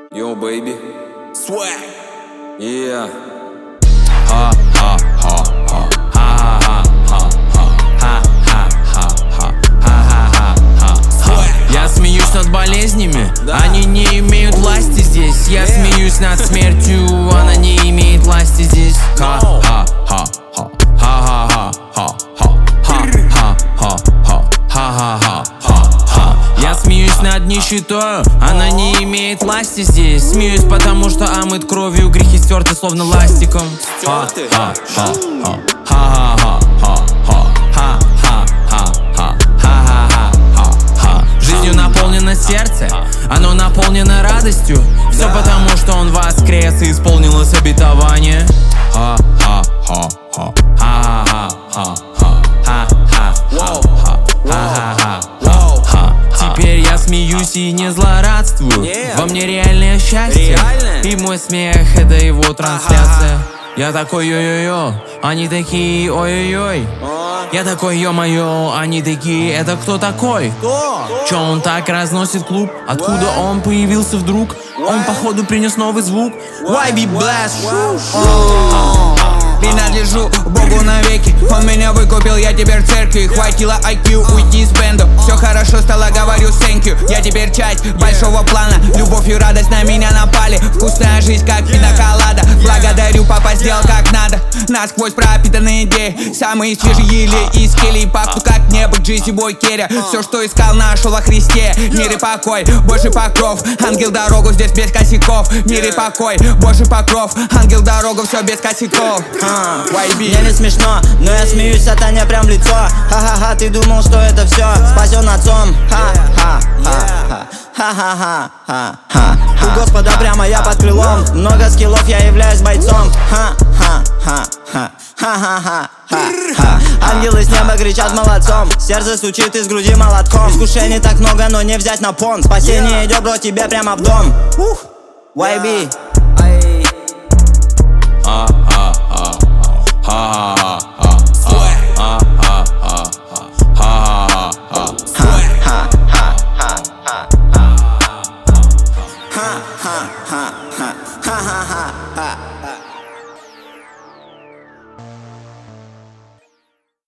Yo, baby. Swag. Yeah. Ha ha ha ha ha ha ha ha ha ha ha ha. Я смеюсь над болезнями, они не имеют власти здесь. Я смеюсь над смертью, она не имеет власти здесь. Ха ха ха ха ха ха ха ха ха ха ха ха. Я смеюсь над нищетой, она не имеет власти здесь. Смеюсь, потому что омыт кровью, грехи стерты словно ластиком. Жизнью наполнено сердце, оно наполнено радостью. Все потому, что он воскрес и исполнилось обетование. Теперь я смеюсь и не злорадствую. Во мне реальное счастье, и мой смех — это его трансляция. Я такой йо-йо-йо, они такие ой-ой-ой. Я такой ё-моё, они такие, это кто такой? Чё он так разносит клуб? Откуда он появился вдруг? Он походу принес новый звук. YB Blast. Принадлежу Богу навеки, Он меня выкупил, я теперь в церкви. Хватило IQ уйти из бенда. Все хорошо стало, говорю thank you. Я теперь часть большого плана. Любовь и радость на меня напали. Вкусная жизнь, как пиноколада. Благодарю, папа сделал как надо. Насквозь пропитанные идеи. Самые свежие из келей. Пахну как небо, Джизи Бой Керри. Все, что искал, нашел во Христе. Мир и покой, больше покров. Ангел дорогу, здесь без косяков. Мир и покой, больше покров. Ангел дорогу, все без косяков. Мне не смешно, но я смеюсь, сатане прям в лицо. Ха-ха-ха, ты думал, что это все спасен отцом. Ха-ха-ха, ха-ха-ха. У Господа прямо я под крылом. Много скиллов, я являюсь бойцом. Ха-ха-ха, ха-ха-ха. Ангелы с неба кричат молодцом. Сердце стучит из груди молотком. Искушений так много, но не взять на понт. Спасение идет, бро, тебе прямо в дом. YB.